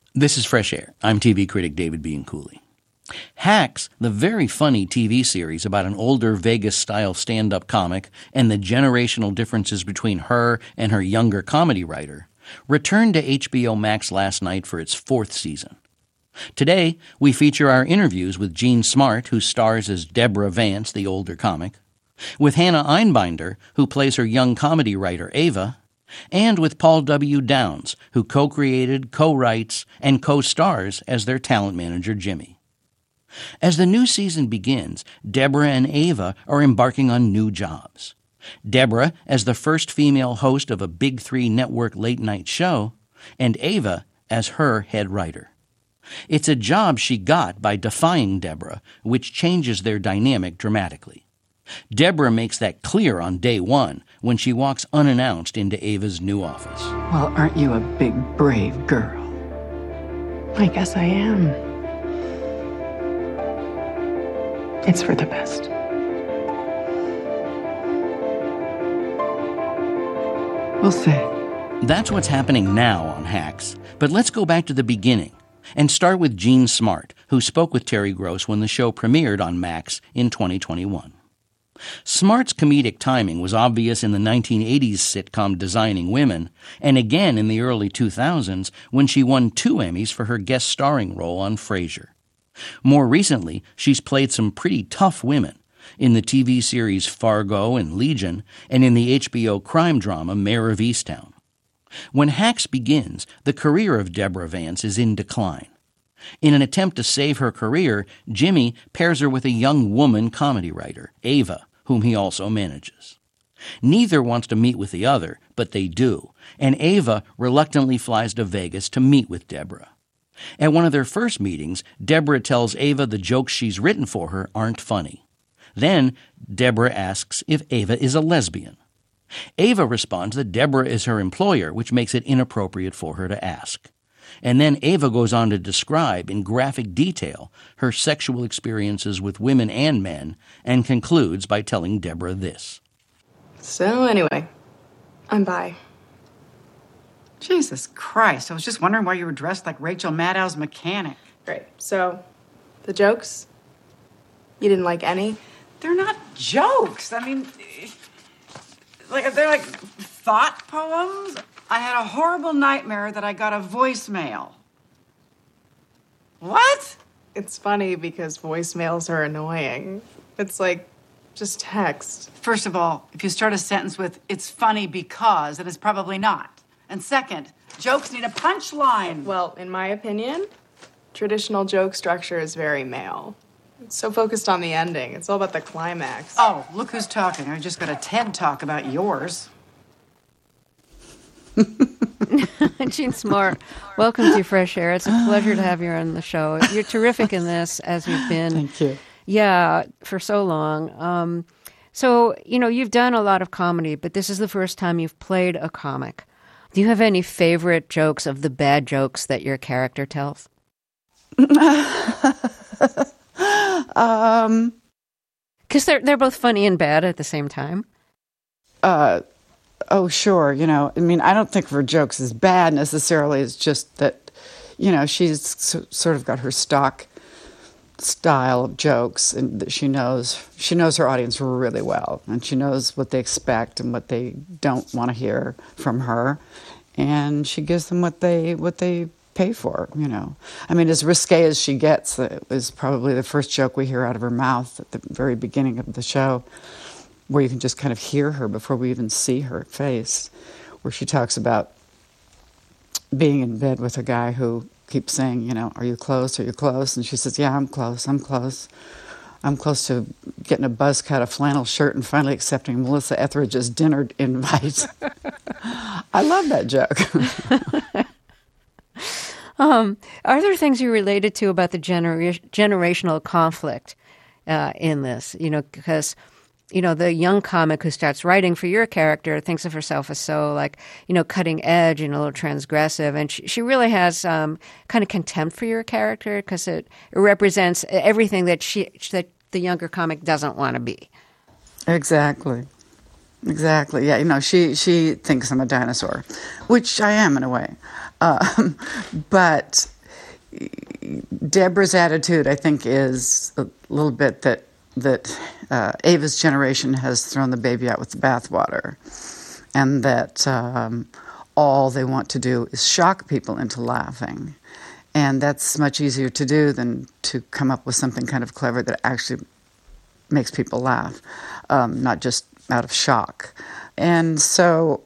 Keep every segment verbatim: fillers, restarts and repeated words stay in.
This is Fresh Air. I'm T V critic David Bianculli. Hacks, the very funny T V series about an older Vegas-style stand-up comic and the generational differences between her and her younger comedy writer, returned to H B O Max last night for its fourth season. Today, we feature our interviews with Jean Smart, who stars as Deborah Vance, the older comic, with Hannah Einbinder, who plays her young comedy writer Ava, and with Paul W. Downs, who co-created, co-writes, and co-stars as their talent manager Jimmy. As the new season begins, Deborah and Ava are embarking on new jobs. Deborah as the first female host of a Big Three network late-night show, and Ava as her head writer. It's a job she got by defying Deborah, which changes their dynamic dramatically. Deborah makes that clear on day one when she walks unannounced into Ava's new office. Well, aren't you a big, brave girl? I guess I am. It's for the best. We'll see. That's what's happening now on Hacks. But let's go back to the beginning and start with Jean Smart, who spoke with Terry Gross when the show premiered on Max in twenty twenty-one. Smart's comedic timing was obvious in the nineteen eighties sitcom Designing Women, and again in the early two thousands when she won two Emmys for her guest starring role on Frasier. More recently, she's played some pretty tough women in the T V series Fargo and Legion, and in the H B O crime drama Mare of Easttown. When Hacks begins, the career of Deborah Vance is in decline. In an attempt to save her career, Jimmy pairs her with a young woman comedy writer, Ava, whom he also manages. Neither wants to meet with the other, but they do, and Ava reluctantly flies to Vegas to meet with Deborah. At one of their first meetings, Deborah tells Ava the jokes she's written for her aren't funny. Then, Deborah asks if Ava is a lesbian. Ava responds that Deborah is her employer, which makes it inappropriate for her to ask. And then Ava goes on to describe in graphic detail her sexual experiences with women and men, and concludes by telling Deborah this. So anyway, I'm bi. Jesus Christ, I was just wondering why you were dressed like Rachel Maddow's mechanic. Great. So, the jokes? You didn't like any? They're not jokes. I mean, like they're like thought poems. I had a horrible nightmare that I got a voicemail. What? It's funny because voicemails are annoying. It's like just text. First of all, if you start a sentence with, it's funny because, then it's probably not. And second, jokes need a punchline. Well, in my opinion, traditional joke structure is very male. It's so focused on the ending. It's all about the climax. Oh, look who's talking. I just got a TED Talk about yours. Jean Smart, welcome to Fresh Air. It's a pleasure to have you on the show. You're terrific in this, as you've been. Thank you. Yeah, for so long. Um, so, you know, you've done a lot of comedy, but this is the first time you've played a comic. Do you have any favorite jokes of the bad jokes that your character tells? um, Because they're, they're both funny and bad at the same time. Uh, oh, sure. You know, I mean, I don't think of her jokes as bad necessarily. It's just that, you know, she's so, sort of got her stock style of jokes, and that she knows she knows her audience really well, and she knows what they expect and what they don't want to hear from her, and she gives them what they what they pay for. You know, I mean, as risque as she gets, it was probably the first joke we hear out of her mouth at the very beginning of the show, where you can just kind of hear her before we even see her face, where she talks about being in bed with a guy who keeps saying, you know, are you close? Are you close? And she says, yeah, I'm close. I'm close. I'm close to getting a buzz cut, a flannel shirt, and finally accepting Melissa Etheridge's dinner invite. I love that joke. um, are there things you related to about the genera- generational conflict uh, in this? You know, because you know, the young comic who starts writing for your character thinks of herself as so, like, you know, cutting edge and a little transgressive. And she, she really has um, kind of contempt for your character because it, it represents everything that she that the younger comic doesn't want to be. Exactly. Exactly. Yeah, you know, she, she thinks I'm a dinosaur, which I am in a way. Um, but Deborah's attitude, I think, is a little bit that that uh, Ava's generation has thrown the baby out with the bathwater, and that um, all they want to do is shock people into laughing. And that's much easier to do than to come up with something kind of clever that actually makes people laugh, um, not just out of shock. And so,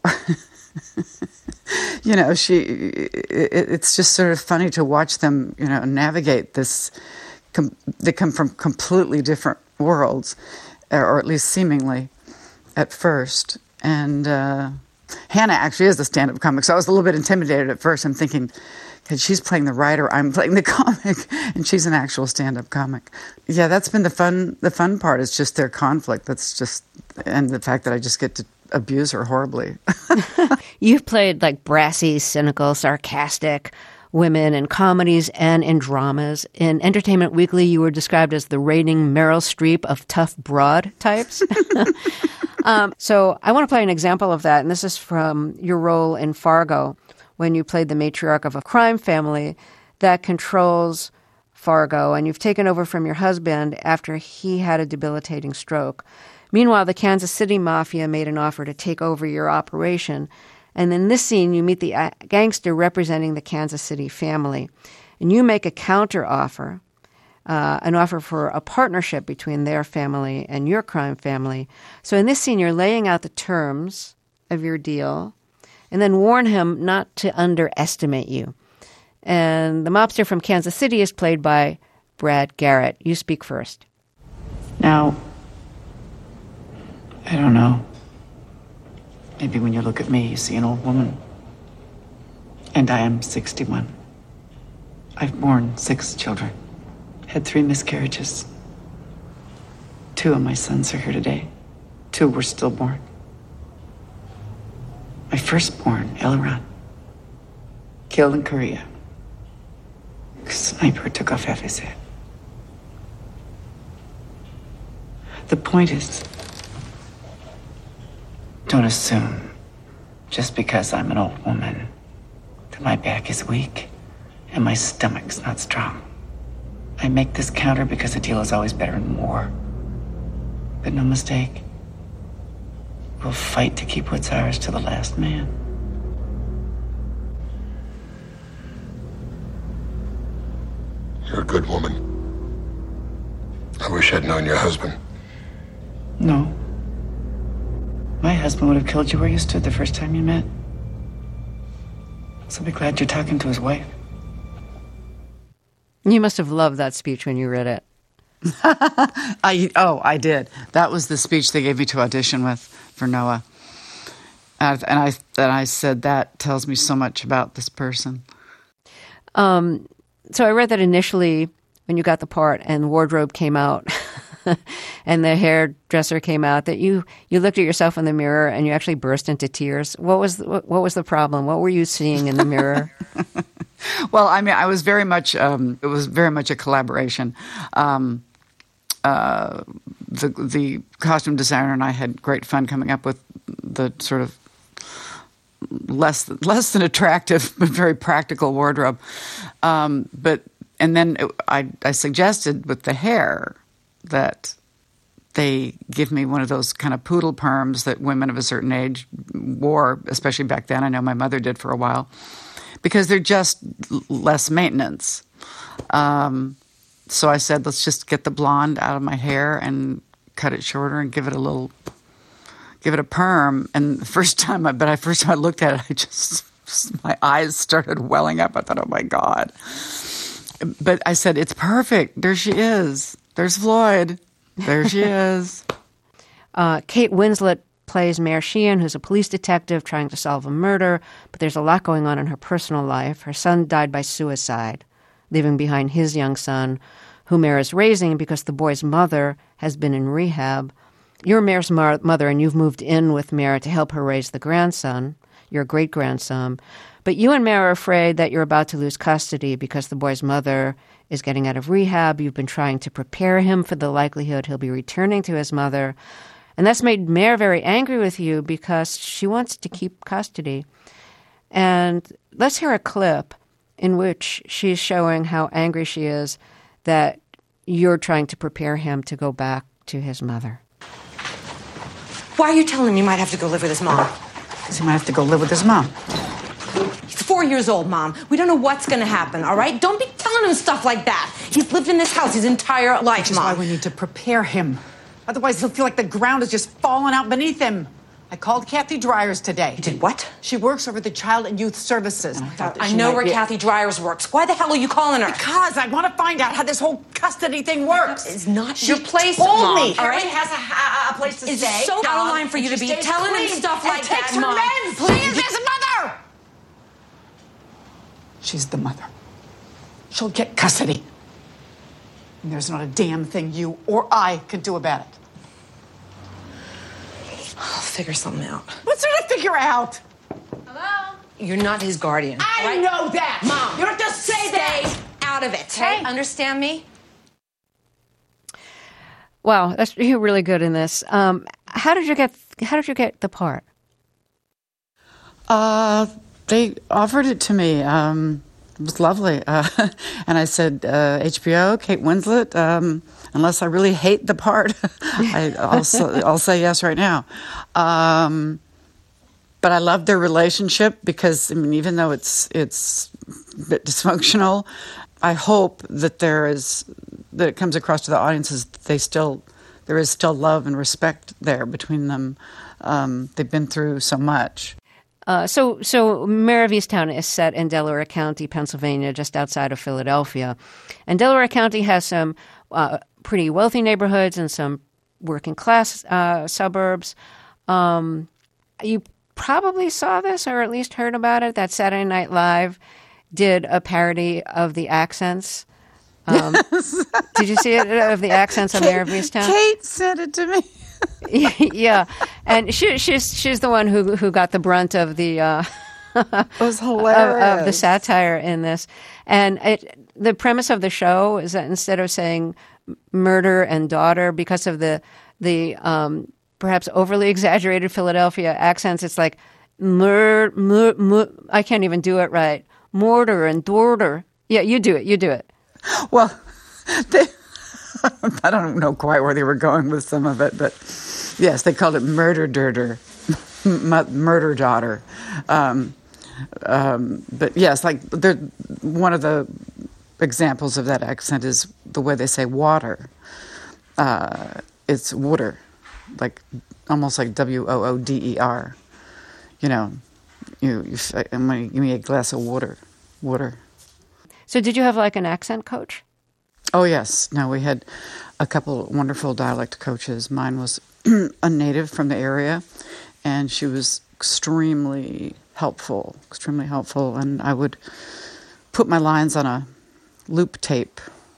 you know, she, it, it's just sort of funny to watch them, you know, navigate this. Com- they come from completely different worlds, or at least seemingly at first. And uh, Hannah actually is a stand-up comic, so I was a little bit intimidated at first. I'm thinking, because she's playing the writer, I'm playing the comic, and she's an actual stand-up comic. Yeah, that's been the fun. The fun part is just their conflict. That's just, and the fact that I just get to abuse her horribly. You've played like brassy, cynical, sarcastic women in comedies and in dramas. In Entertainment Weekly, you were described as the reigning Meryl Streep of tough broad types. um, so I want to play an example of that, and this is from your role in Fargo, when you played the matriarch of a crime family that controls Fargo, and you've taken over from your husband after he had a debilitating stroke. Meanwhile, the Kansas City Mafia made an offer to take over your operation. And in this scene, you meet the gangster representing the Kansas City family. And you make a counter offer, uh, an offer for a partnership between their family and your crime family. So in this scene, you're laying out the terms of your deal and then warn him not to underestimate you. And the mobster from Kansas City is played by Brad Garrett. You speak first. Now, I don't know. Maybe when you look at me, you see an old woman. And I am sixty-one. I've borne six children, had three miscarriages. Two of my sons are here today. Two were stillborn. My firstborn, Elron, killed in Korea. A sniper took off half his head. The point is, don't assume, just because I'm an old woman, that my back is weak and my stomach's not strong. I make this counter because a deal is always better than war. But no mistake, we'll fight to keep what's ours to the last man. You're a good woman. I wish I'd known your husband. No. My husband would have killed you where you stood the first time you met. So be glad you're talking to his wife. You must have loved that speech when you read it. I oh, I did. That was the speech they gave me to audition with for Noah. And I and I, and I said, that tells me so much about this person. Um, so I read that initially when you got the part and the wardrobe came out and the hairdresser came out, that you, you looked at yourself in the mirror and you actually burst into tears. What was the, what was the problem? What were you seeing in the mirror? Well, I mean, I was very much, um, it was very much a collaboration. Um, uh, the the costume designer and I had great fun coming up with the sort of less less than attractive but very practical wardrobe. Um, but and then it, I I suggested with the hair that they give me one of those kind of poodle perms that women of a certain age wore, especially back then. I know my mother did for a while, because they're just less maintenance. Um, so I said, let's just get the blonde out of my hair and cut it shorter and give it a little, give it a perm. And the first time, I, but I first time I looked at it, I just, my eyes started welling up. I thought, oh my God. But I said, it's perfect. There she is. There's Floyd. There she is. Uh, Kate Winslet plays Mayor Sheehan, who's a police detective trying to solve a murder, but there's a lot going on in her personal life. Her son died by suicide, leaving behind his young son, who Mayor is raising because the boy's mother has been in rehab. You're Mayor's mar- mother, and you've moved in with Mayor to help her raise the grandson, your great-grandson. But you and Mayor are afraid that you're about to lose custody because the boy's mother is getting out of rehab. You've been trying to prepare him for the likelihood he'll be returning to his mother. And that's made Mayor very angry with you because she wants to keep custody. And let's hear a clip in which she's showing how angry she is that you're trying to prepare him to go back to his mother. Why are you telling him you might have to go live with his mom? Because he might have to go live with his mom. He's four years old, Mom. We don't know what's going to happen, all right? Don't be telling him stuff like that. He's lived in this house his entire life, Which is Mom. why we need to prepare him. Otherwise, he'll feel like the ground is just falling out beneath him. I called Kathy Dryers today. You did what? She works over the Child and Youth Services. And I thought that I she know might where be- Kathy Dryers works. Why the hell are you calling her? Because I want to find out how this whole custody thing works. It's not She your place, told Mom, me. all Harry right? has a, ha- a place to It's stay. so out of line for you and to she be stays telling him clean stuff and like takes that, her Mom. meds. Please. She's the mother. She's the mother. She'll get custody. And there's not a damn thing you or I can do about it. I'll figure something out. What's there to figure out? Hello? You're not his guardian. I right? know that. Mom, You don't have to say stay that. out of it. Okay? Hey. Understand me? Wow, that's you're really good in this. Um, how did you get? How did you get the part? Uh, they offered it to me. Um, it was lovely. Uh, and I said, uh, H B O, Kate Winslet, um, unless I really hate the part, I, I'll, say, I'll say yes right now. Um, but I love their relationship because, I mean, even though it's it's a bit dysfunctional, I hope that there is, that it comes across to the audiences that they still, there is still love and respect there between them. Um, they've been through so much. Uh, so, so Mare of Easttown is set in Delaware County, Pennsylvania, just outside of Philadelphia, and Delaware County has some uh, pretty wealthy neighborhoods and some working class uh, suburbs. Um, you probably saw this, or at least heard about it. That Saturday Night Live did a parody of the accents. Um, did you see it of the accents on Mare of Easttown? Kate sent it to me. Yeah, and she, she's she's the one who who got the brunt of the uh, It was of, hilarious. of the satire in this. And it, the premise of the show is that instead of saying murder and daughter, because of the the um, perhaps overly exaggerated Philadelphia accents, it's like mur, mur, mur, I can't even do it right. Mortar and daughter. Yeah, you do it. You do it. Well, they, I don't know quite where they were going with some of it, but yes, they called it murder dirter, murder daughter. Um, um, but yes, like they're, one of the examples of that accent is the way they say water. Uh, it's water, like almost like W O O D E R. You know, you, you I'm gonna give me a glass of water, water. So did you have like an accent coach? Oh, yes. No, we had a couple wonderful dialect coaches. Mine was a native from the area, and she was extremely helpful, extremely helpful. And I would put my lines on a loop tape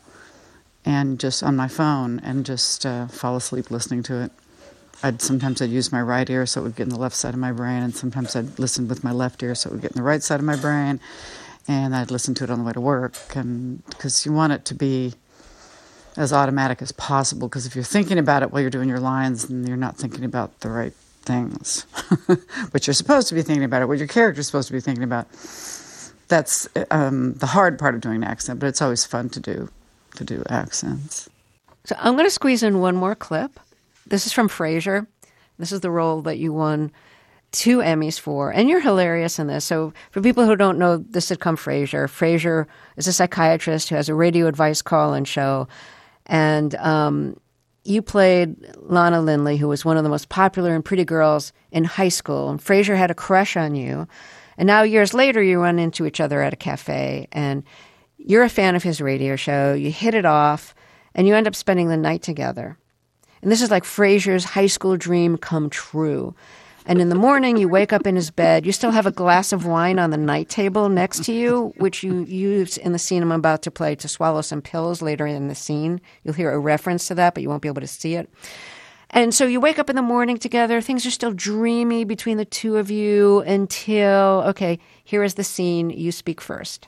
and just on my phone and just uh, fall asleep listening to it. I'd sometimes I'd use my right ear so it would get in the left side of my brain, and sometimes I'd listen with my left ear so it would get in the right side of my brain. And I'd listen to it on the way to work, and because you want it to be as automatic as possible, because if you're thinking about it while you're doing your lines, then you're not thinking about the right things. But you're supposed to be thinking about it, what your character's supposed to be thinking about. That's um, the hard part of doing an accent, but it's always fun to do, to do accents. So I'm going to squeeze in one more clip. This is from Frasier. This is the role that you won two Emmys for, and you're hilarious in this. So for people who don't know the sitcom Frasier, Frasier is a psychiatrist who has a radio advice call-in show, and um, you played Lana Lindley, who was one of the most popular and pretty girls in high school, and Frasier had a crush on you. And now years later, you run into each other at a cafe, and you're a fan of his radio show, you hit it off, and you end up spending the night together. And this is like Frasier's high school dream come true. And in the morning, you wake up in his bed. You still have a glass of wine on the night table next to you, which you use in the scene I'm about to play to swallow some pills later in the scene. You'll hear a reference to that, but you won't be able to see it. And so you wake up in the morning together. Things are still dreamy between the two of you until, okay, here is the scene. You speak first.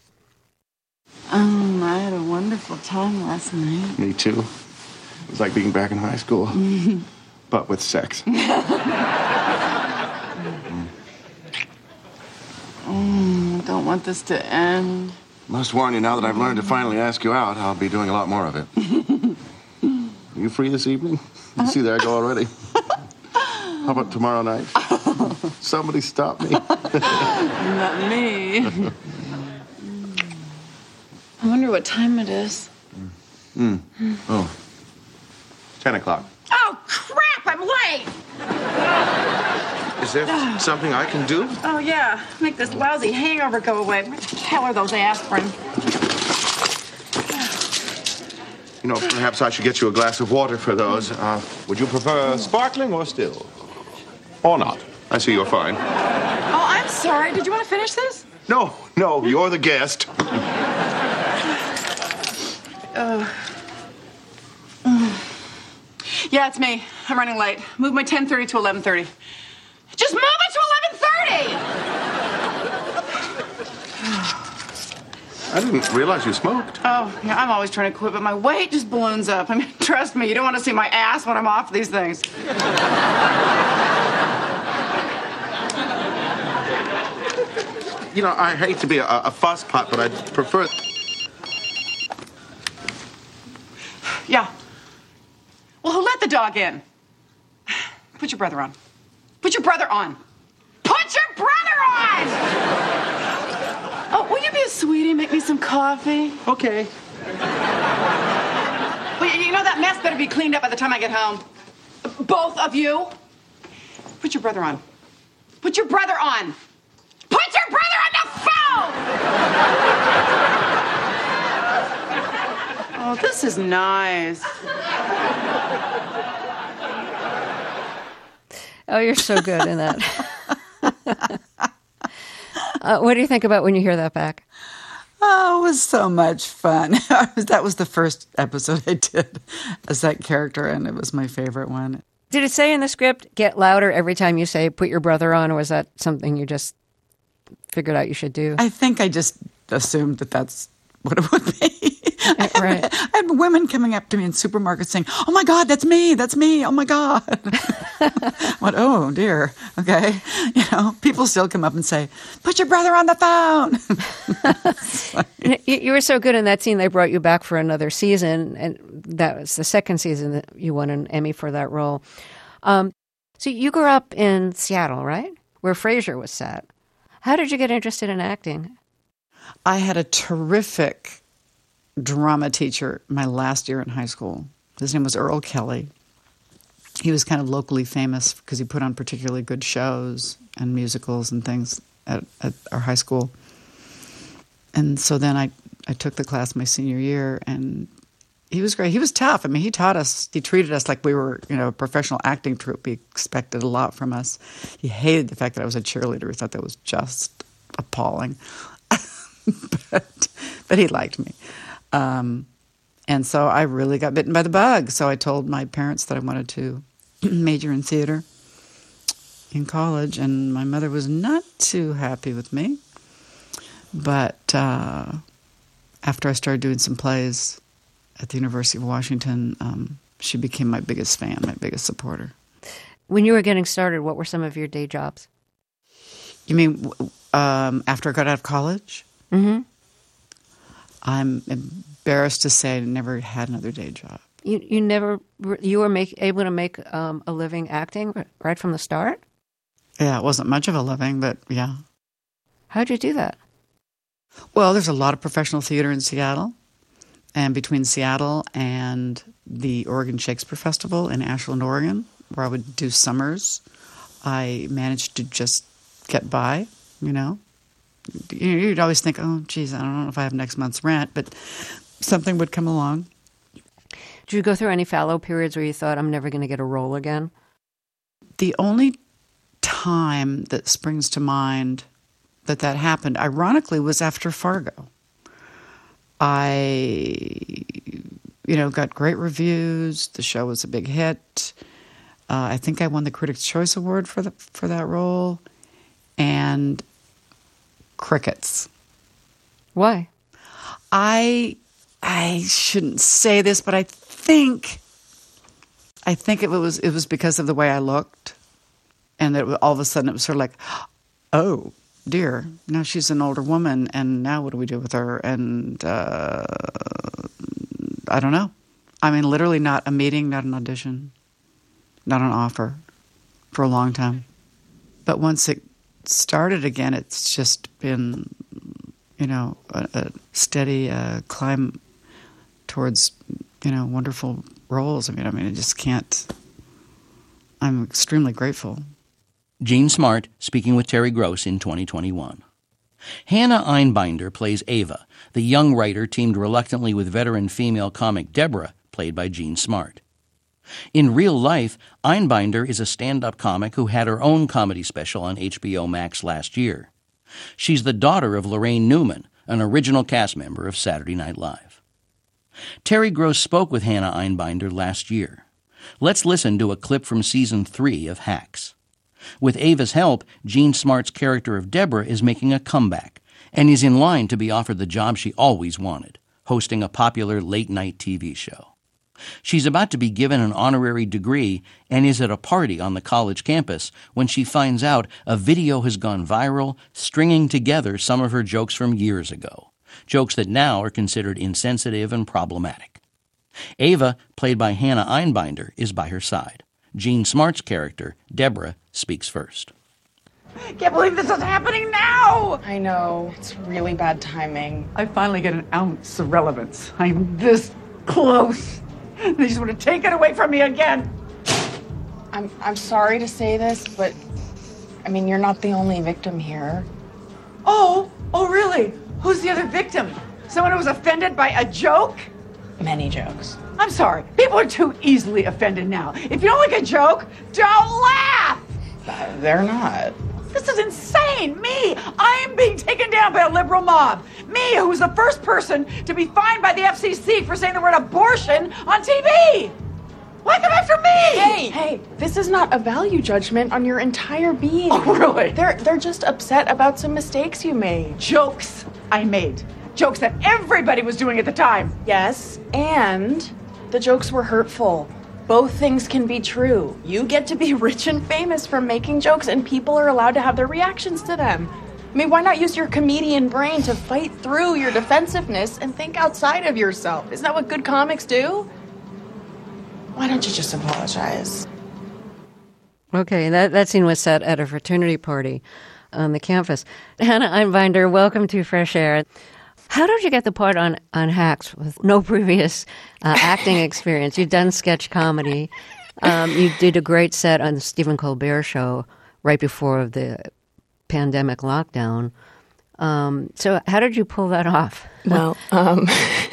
Um, I had a wonderful time last night. Me too. It was like being back in high school, but with sex. Mm, I don't want this to end. Must warn you, now that I've learned to finally ask you out, I'll be doing a lot more of it. Are you free this evening? You see, there I go already. How about tomorrow night? Somebody stop me. Not me. I wonder what time it is. Mm. Oh. Ten o'clock. Oh, crap, I'm late. Is there something I can do? Oh, yeah. Make this lousy hangover go away. Where the hell are those aspirin? You know, perhaps I should get you a glass of water for those. Uh, would you prefer sparkling or still? Or not? I see you're fine. Oh, I'm sorry. Did you want to finish this? No, no, you're the guest. Uh, yeah, it's me. I'm running late. Move my ten thirty to eleven thirty. Just move it to eleven thirty! I didn't realize you smoked. Oh, yeah, I'm always trying to quit, but my weight just balloons up. I mean, trust me, you don't want to see my ass when I'm off these things. You know, I hate to be a, a fusspot, but I'd prefer... Yeah. Well, who let the dog in? Put your brother on. Put your brother on. Put your brother on! Oh, will you be a sweetie and make me some coffee? Okay. Well, you know that mess better be cleaned up by the time I get home. Both of you. Put your brother on. Put your brother on. Put your brother on the phone! Oh, this is nice. Oh, you're so good in that. uh, what do you think about when you hear that back? Oh, it was so much fun. That was the first episode I did as that character, and it was my favorite one. Did it say in the script, get louder every time you say, put your brother on, or was that something you just figured out you should do? I think I just assumed that that's what it would be. I have, right. I have women coming up to me in supermarkets saying, oh my God, that's me, that's me, oh my God. What, oh dear, okay. You know, people still come up and say, put your brother on the phone. Like, you, you were so good in that scene, they brought you back for another season, and that was the second season that you won an Emmy for that role. Um, so you grew up in Seattle, right? Where Frasier was set. How did you get interested in acting? I had a terrific drama teacher my last year in high school. His name was Earl Kelly. He was kind of locally famous because he put on particularly good shows and musicals and things at, at our high school. And so then I, I took the class my senior year, and he was great. He was tough. I mean, he taught us, he treated us like we were, you know, a professional acting troupe. He expected a lot from us. He hated the fact that I was a cheerleader. He thought that was just appalling. but, but he liked me. Um, and so I really got bitten by the bug. So I told my parents that I wanted to major in theater in college, and my mother was not too happy with me. But uh, after I started doing some plays at the University of Washington, um, she became my biggest fan, my biggest supporter. When you were getting started, what were some of your day jobs? You mean um, after I got out of college? Mm-hmm. I'm embarrassed to say I never had another day job. You you never you were make, able to make um, a living acting right from the start? Yeah, it wasn't much of a living, but yeah. How'd you do that? Well, there's a lot of professional theater in Seattle, and between Seattle and the Oregon Shakespeare Festival in Ashland, Oregon, where I would do summers, I managed to just get by, you know. You'd always think, oh, geez, I don't know if I have next month's rent, but something would come along. Did you go through any fallow periods where you thought, I'm never going to get a role again? The only time that springs to mind that that happened, ironically, was after Fargo. I, you know, got great reviews. The show was a big hit. Uh, I think I won the Critics' Choice Award for the for that role. And crickets. Why? I I shouldn't say this, but I think I think it was it was because of the way I looked, and that all of a sudden it was sort of like, oh, dear, now she's an older woman, and now what do we do with her? And uh, I don't know. I mean, literally not a meeting, not an audition, not an offer for a long time. But once it started again, it's just been, you know, a, a steady uh, climb towards, you know, wonderful roles. I mean, I mean, I just can't. I'm extremely grateful. Jean Smart speaking with Terry Gross in twenty twenty-one. Hannah Einbinder plays Ava, the young writer teamed reluctantly with veteran female comic Deborah, played by Jean Smart. In real life, Einbinder is a stand-up comic who had her own comedy special on H B O Max last year. She's the daughter of Lorraine Newman, an original cast member of Saturday Night Live. Terry Gross spoke with Hannah Einbinder last year. Let's listen to a clip from season three of Hacks. With Ava's help, Jean Smart's character of Deborah is making a comeback and is in line to be offered the job she always wanted, hosting a popular late-night T V show. She's about to be given an honorary degree and is at a party on the college campus when she finds out a video has gone viral, stringing together some of her jokes from years ago, jokes that now are considered insensitive and problematic. Ava, played by Hannah Einbinder, is by her side. Jean Smart's character, Deborah, speaks first. I can't believe this is happening now! I know. It's really bad timing. I finally get an ounce of relevance. I'm this close. They just want to take it away from me again. I'm I'm sorry to say this, but I mean, you're not the only victim here. Oh, oh really? Who's the other victim? Someone who was offended by a joke? Many jokes. I'm sorry. People are too easily offended now. If you don't like a joke, don't laugh! Uh, they're not. This is insane. Me, I am being taken down by a liberal mob. Me, who was the first person to be fined by the F C C for saying the word abortion on T V. Why come after me? Hey, hey, this is not a value judgment on your entire being. Oh, really? They're they're just upset about some mistakes you made. Jokes I made. Jokes that everybody was doing at the time. Yes, and the jokes were hurtful. Both things can be true. You get to be rich and famous from making jokes, and people are allowed to have their reactions to them. I mean, why not use your comedian brain to fight through your defensiveness and think outside of yourself? Isn't that what good comics do? Why don't you just apologize? Okay, that, that scene was set at a fraternity party on the campus. Hannah Einbinder, welcome to Fresh Air. How did you get the part on, on Hacks with no previous uh, acting experience? You've done sketch comedy. Um, you did a great set on the Stephen Colbert Show right before the pandemic lockdown. Um, so how did you pull that off? Well, um,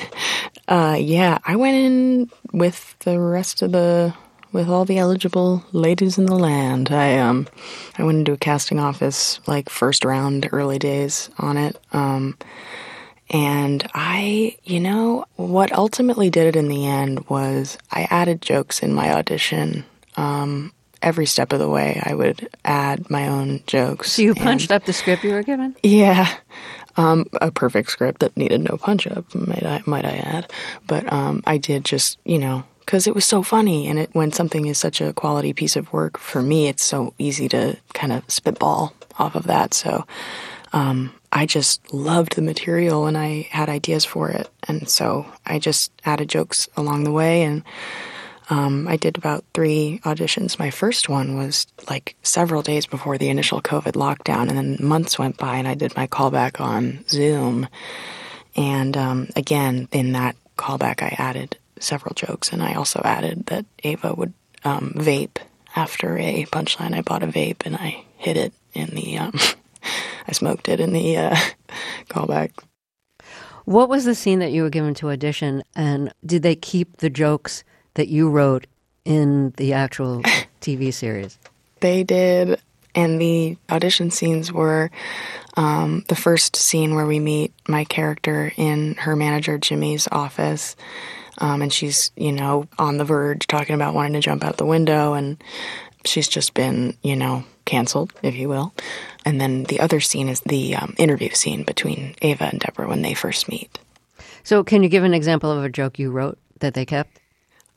uh, yeah, I went in with the rest of the, with all the eligible ladies in the land. I um, I went into a casting office, like first round, early days on it. Um, And I, you know, what ultimately did it in the end was I added jokes in my audition. Um, every step of the way, I would add my own jokes. So you punched and, up the script you were given? Yeah. Um, a perfect script that needed no punch-up, might I, might I add. But um, I did just, you know, because it was so funny. And it, when something is such a quality piece of work, for me, it's so easy to kind of spitball off of that. So um, I just loved the material and I had ideas for it. And so I just added jokes along the way. And um, I did about three auditions. My first one was like several days before the initial COVID lockdown. And then months went by and I did my callback on Zoom. And um, again, in that callback, I added several jokes. And I also added that Ava would um, vape after a punchline. I bought a vape and I hid it in the... Um, I smoked it in the uh, callback. What was the scene that you were given to audition, and did they keep the jokes that you wrote in the actual T V series? They did, and the audition scenes were um, the first scene where we meet my character in her manager Jimmy's office, um, and she's, you know, on the verge talking about wanting to jump out the window, and she's just been, you know, canceled, if you will. And then the other scene is the um, interview scene between Ava and Deborah when they first meet. So can you give an example of a joke you wrote that they kept?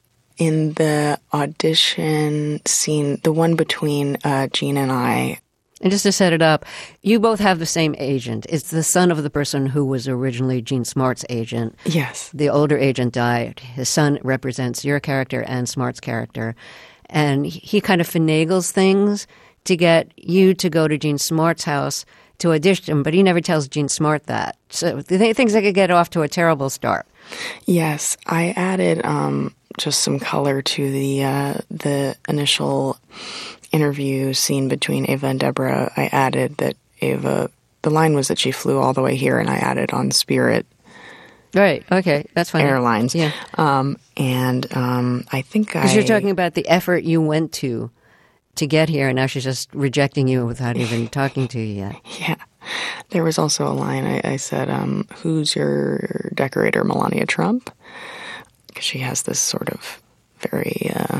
In the audition scene, the one between uh, Jean and I, And just to set it up, you both have the same agent. It's the son of the person who was originally Jean Smart's agent. Yes. The older agent died. His son represents your character and Smart's character. And he kind of finagles things to get you to go to Jean Smart's house to audition, but he never tells Jean Smart that. So th- things that could get off to a terrible start. Yes, I added um, just some color to the uh, the initial interview scene between Ava and Deborah. I added that Ava, the line was that she flew all the way here, and I added on Spirit. Right. Okay, that's fine. Airlines. Yeah. Um, and um, I think I... Because you're talking about the effort you went to to get here, and now she's just rejecting you without even talking to you yet. Yeah. There was also a line I, I said, um, who's your decorator, Melania Trump? Because she has this sort of very uh,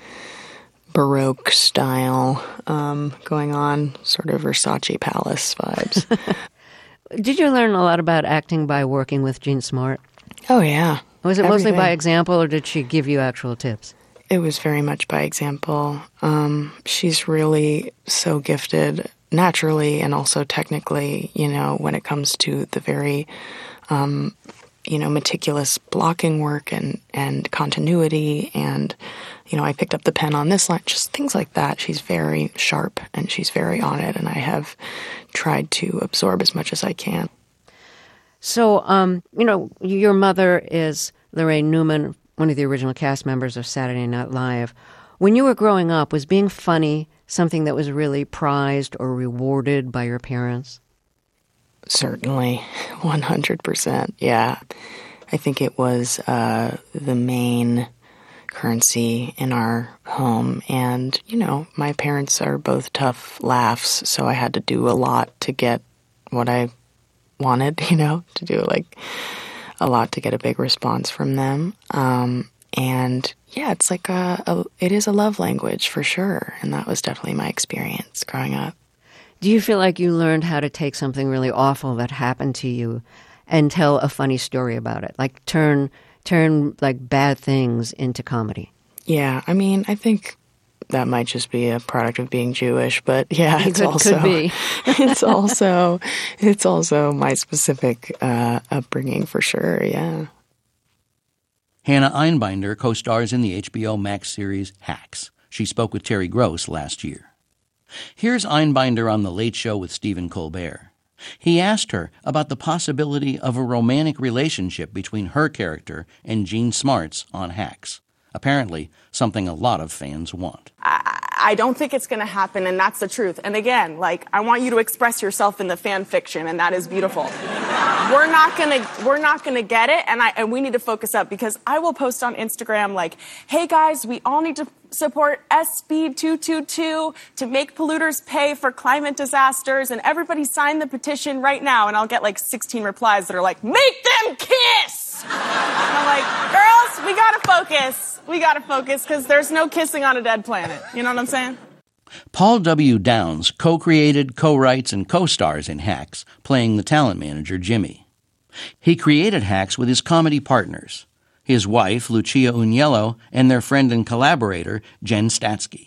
Baroque style um, going on, sort of Versace Palace vibes. Did you learn a lot about acting by working with Jean Smart? Oh, yeah. Was it Everything. mostly by example, or did she give you actual tips? It was very much by example. Um, she's really so gifted naturally and also technically, you know, when it comes to the very, um, you know, meticulous blocking work and, and continuity. And, you know, I picked up the pen on this line, just things like that. She's very sharp and she's very on it. And I have tried to absorb as much as I can. So, um, you know, your mother is Lorraine Newman, one of the original cast members of Saturday Night Live. When you were growing up, was being funny something that was really prized or rewarded by your parents? Certainly, one hundred percent, yeah. I think it was uh, the main currency in our home. And, you know, my parents are both tough laughs, so I had to do a lot to get what I wanted, you know, to do like a lot to get a big response from them. Um, and yeah, it's like a, a, it is a love language for sure. And that was definitely my experience growing up. Do you feel like you learned how to take something really awful that happened to you and tell a funny story about it? Like turn, turn like bad things into comedy? Yeah. I mean, I think that might just be a product of being Jewish, but yeah, it's could, also could be. it's also it's also my specific uh, upbringing for sure. Yeah. Hannah Einbinder co-stars in the H B O Max series Hacks. She spoke with Terry Gross last year. Here's Einbinder on The Late Show with Stephen Colbert. He asked her about the possibility of a romantic relationship between her character and Jean Smart's on Hacks. Apparently, something a lot of fans want. I, I don't think it's going to happen, and that's the truth. And again, like, I want you to express yourself in the fan fiction, and that is beautiful. We're not going to we're not going to get it, and I and we need to focus up, because I will post on Instagram like, "Hey guys, we all need to support S B two twenty-two to make polluters pay for climate disasters, and everybody sign the petition right now." And I'll get like sixteen replies that are like, "Make them kiss!" And I'm like, girls, we gotta focus. We gotta focus, because there's no kissing on a dead planet. You know what I'm saying? Paul W. Downs co-created, co-writes, and co-stars in Hacks, playing the talent manager Jimmy. He created Hacks with his comedy partners, his wife, Lucia Uniello, and their friend and collaborator, Jen Statsky.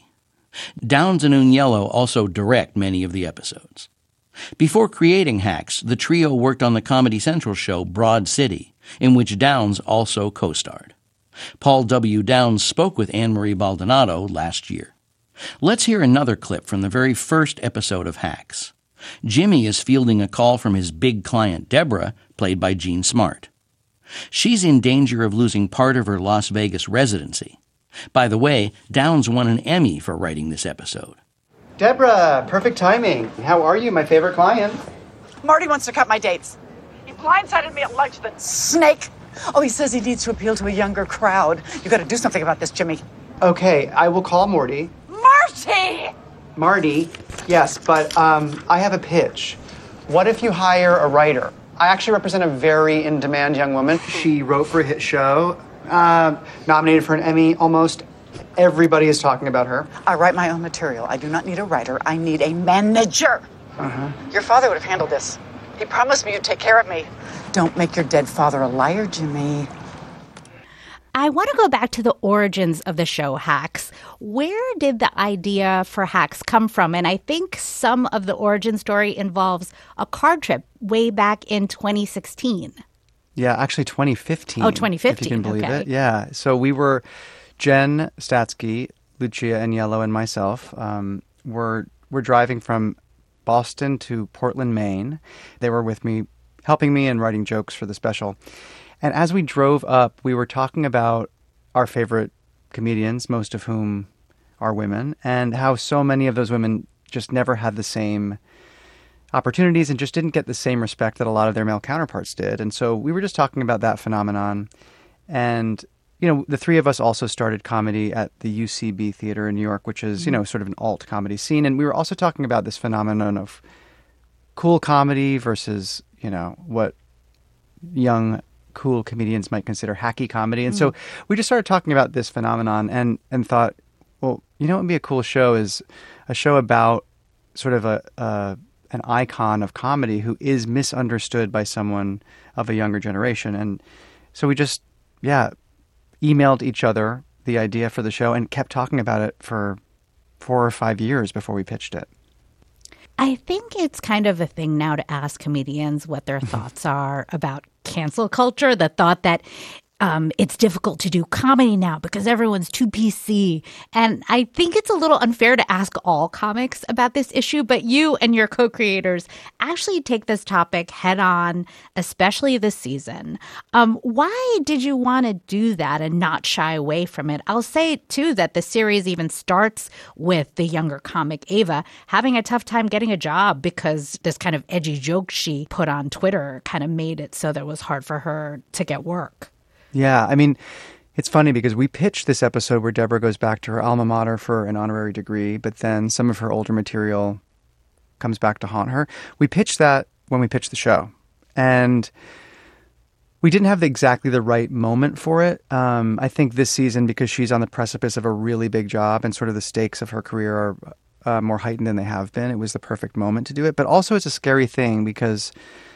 Downs and Uniello also direct many of the episodes. Before creating Hacks, the trio worked on the Comedy Central show Broad City, in which Downs also co-starred. Paul W. Downs spoke with Anne-Marie Baldonado last year. Let's hear another clip from the very first episode of Hacks. Jimmy is fielding a call from his big client Deborah, played by Jean Smart. She's in danger of losing part of her Las Vegas residency. By the way, Downs won an Emmy for writing this episode. Deborah, perfect timing. How are you, my favorite client? Marty wants to cut my dates. He blindsided me at lunch, that snake. Oh, he says he needs to appeal to a younger crowd. You got to do something about this, Jimmy. Okay, I will call Morty. Marty! Marty, yes, but um, I have a pitch. What if you hire a writer? I actually represent a very in-demand young woman. She wrote for a hit show, uh, nominated for an Emmy. Almost everybody is talking about her. I write my own material. I do not need a writer. I need a manager. Uh-huh. Your father would have handled this. He promised me you'd take care of me. Don't make your dead father a liar, Jimmy. I want to go back to the origins of the show Hacks. Where did the idea for Hacks come from? And I think some of the origin story involves a car trip way back in twenty sixteen. Yeah, actually twenty fifteen. Oh, twenty fifteen. If you can believe okay. it. Yeah. So we were, Jen Statsky, Lucia Aniello, and myself um, were, were driving from Boston to Portland, Maine. They were with me, helping me and writing jokes for the special. And as we drove up, we were talking about our favorite comedians, most of whom are women, and how so many of those women just never had the same opportunities and just didn't get the same respect that a lot of their male counterparts did. And so we were just talking about that phenomenon. And, you know, the three of us also started comedy at the U C B Theater in New York, which is, you know, sort of an alt comedy scene. And we were also talking about this phenomenon of cool comedy versus, you know, what young cool comedians might consider hacky comedy. And mm. so we just started talking about this phenomenon and, and thought, well, you know what would be a cool show is a show about sort of a, a an icon of comedy who is misunderstood by someone of a younger generation. And so we just, yeah, emailed each other the idea for the show and kept talking about it for four or five years before we pitched it. I think it's kind of a thing now to ask comedians what their thoughts are about cancel culture, the thought that um, it's difficult to do comedy now because everyone's too P C. And I think it's a little unfair to ask all comics about this issue, but you and your co-creators actually take this topic head on, especially this season. Um, why did you want to do that and not shy away from it? I'll say, too, that the series even starts with the younger comic Ava having a tough time getting a job because this kind of edgy joke she put on Twitter kind of made it so that it was hard for her to get work. Yeah, I mean, it's funny because we pitched this episode where Deborah goes back to her alma mater for an honorary degree, but then some of her older material comes back to haunt her. We pitched that when we pitched the show, and we didn't have the, exactly the right moment for it. Um, I think this season, because she's on the precipice of a really big job and sort of the stakes of her career are uh, more heightened than they have been, it was the perfect moment to do it. But also it's a scary thing because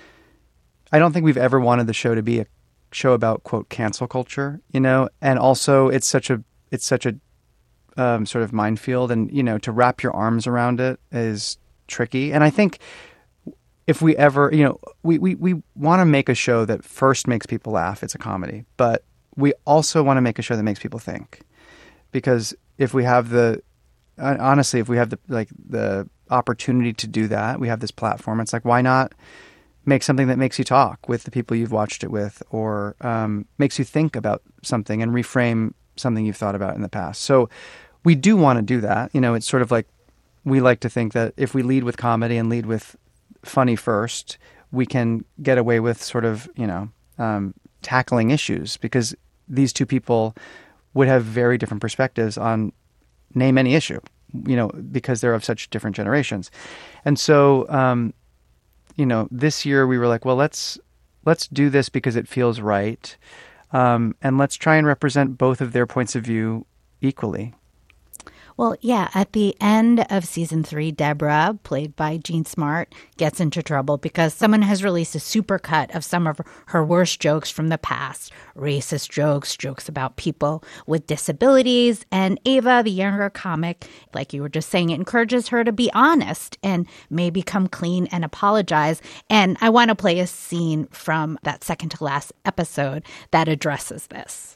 I don't think we've ever wanted the show to be a show about, quote, cancel culture, you know, and also it's such a it's such a um, sort of minefield, and, you know, to wrap your arms around it is tricky. And I think if we ever, you know, we, we, we want to make a show that first makes people laugh, it's a comedy, but we also want to make a show that makes people think, because if we have the, honestly, if we have the, like, the opportunity to do that, we have this platform, it's like, why not make something that makes you talk with the people you've watched it with, or um, makes you think about something and reframe something you've thought about in the past. So we do want to do that. You know, it's sort of like we like to think that if we lead with comedy and lead with funny first, we can get away with sort of, you know, um, tackling issues, because these two people would have very different perspectives on name any issue, you know, because they're of such different generations. And so, um, you know, this year we were like, well, let's let's do this because it feels right, um, and let's try and represent both of their points of view equally. Well, yeah, at the end of season three, Deborah, played by Jean Smart, gets into trouble because someone has released a supercut of some of her worst jokes from the past. Racist jokes, jokes about people with disabilities. And Ava, the younger comic, like you were just saying, it encourages her to be honest and maybe come clean and apologize. And I want to play a scene from that second to last episode that addresses this.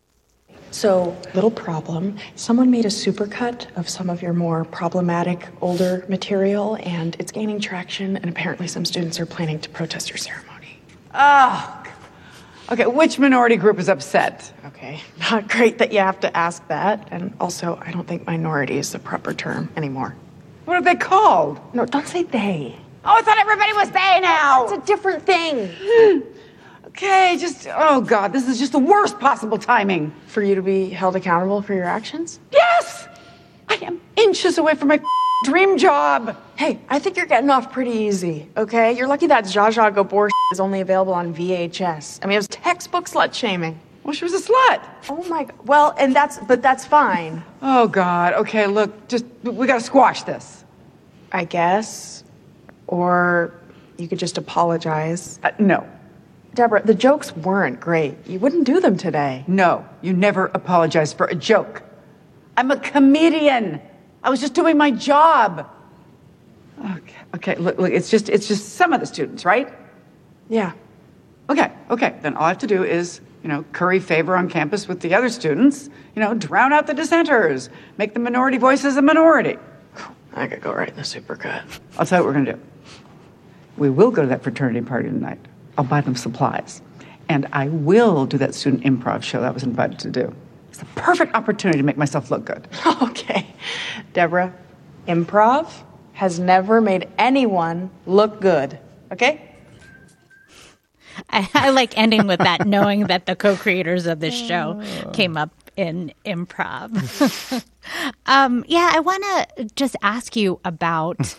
So, little problem. Someone made a supercut of some of your more problematic, older material, and it's gaining traction, and apparently some students are planning to protest your ceremony. Oh, okay, which minority group is upset? Okay, not great that you have to ask that, and also, I don't think minority is the proper term anymore. What are they called? No, don't say they. Oh, I thought everybody was they now! It's a different thing. Okay, just, oh God, this is just the worst possible timing. For you to be held accountable for your actions? Yes! I am inches away from my dream job. Hey, I think you're getting off pretty easy, okay? You're lucky that Zsa Zsa Gabor is only available on V H S. I mean, it was textbook slut shaming. Well, she was a slut. Oh my God. Well, and that's, but that's fine. Oh God, okay, look, just, we gotta squash this. I guess. Or you could just apologize. Uh, no. Deborah, the jokes weren't great. You wouldn't do them today. No, you never apologize for a joke. I'm a comedian. I was just doing my job. Okay, okay, look, look, it's just, it's just some of the students, right? Yeah. Okay, okay, then all I have to do is, you know, curry favor on campus with the other students, you know, drown out the dissenters, make the minority voices a minority. I could go right in the supercut. I'll tell you what we're gonna do. We will go to that fraternity party tonight. I'll buy them supplies. And I will do that student improv show that I was invited to do. It's the perfect opportunity to make myself look good. Okay. Deborah, improv has never made anyone look good. Okay? I, I like ending with that, knowing that the co-creators of this show came up in improv. um, yeah, I want to just ask you about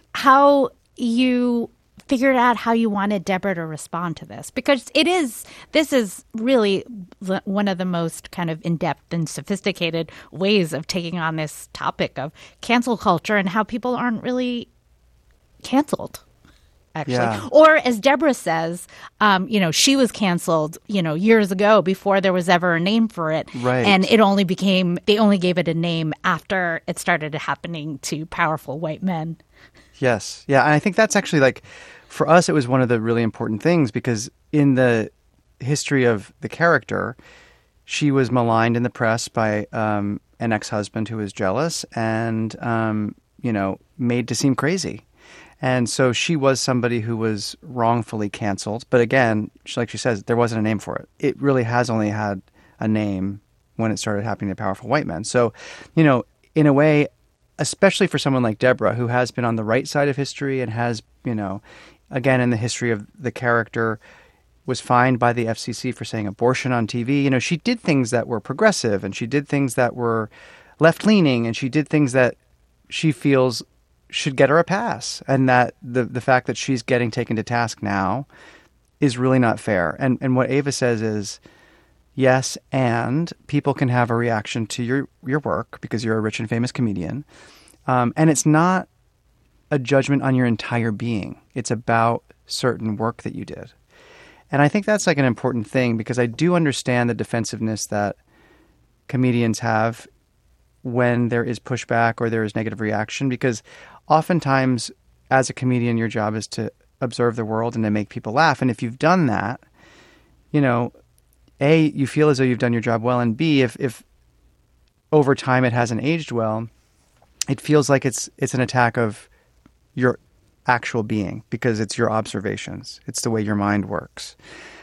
how you figured out how you wanted Deborah to respond to this, because it is this is really one of the most kind of in-depth and sophisticated ways of taking on this topic of cancel culture and how people aren't really canceled. Actually. Yeah. Or as Deborah says, um, you know, she was canceled, you know, years ago before there was ever a name for it. Right. And it only became, they only gave it a name after it started happening to powerful white men. Yes. Yeah. And I think that's actually like, for us, it was one of the really important things because in the history of the character, she was maligned in the press by um, an ex-husband who was jealous and, um, you know, made to seem crazy. And so she was somebody who was wrongfully canceled. But again, like she says, there wasn't a name for it. It really has only had a name when it started happening to powerful white men. So, you know, in a way, especially for someone like Deborah, who has been on the right side of history and has, you know, again, in the history of the character, was fined by the F C C for saying abortion on T V. You know, she did things that were progressive and she did things that were left-leaning and she did things that she feels should get her a pass, and that the the fact that she's getting taken to task now is really not fair. And and what Ava says is, yes, and people can have a reaction to your, your work because you're a rich and famous comedian. Um, and it's not a judgment on your entire being. It's about certain work that you did. And I think that's like an important thing because I do understand the defensiveness that comedians have when there is pushback or there is negative reaction, because oftentimes as a comedian, your job is to observe the world and to make people laugh. And if you've done that, you know, A, you feel as though you've done your job well, and B, if, if over time it hasn't aged well, it feels like it's it's an attack of your actual being because it's your observations. It's the way your mind works.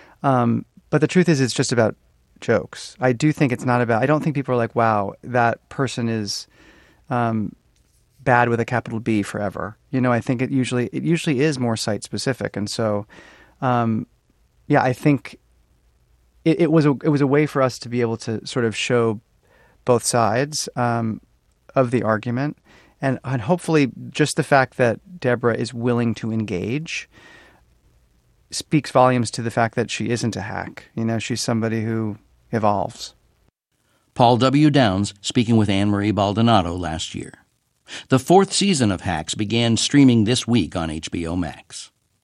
Um, but the truth is it's just about jokes. I do think it's not about, I don't think people are like, wow, that person is um, bad with a capital B forever. You know, I think it usually, it usually is more site specific. And so, um, yeah, I think it, it was a, it was a way for us to be able to sort of show both sides um, of the argument. And, and hopefully just the fact that Deborah is willing to engage speaks volumes to the fact that she isn't a hack. You know, she's somebody who evolves. Paul W. Downs speaking with Anne-Marie Baldonado last year. The fourth season of Hacks began streaming this week on H B O Max.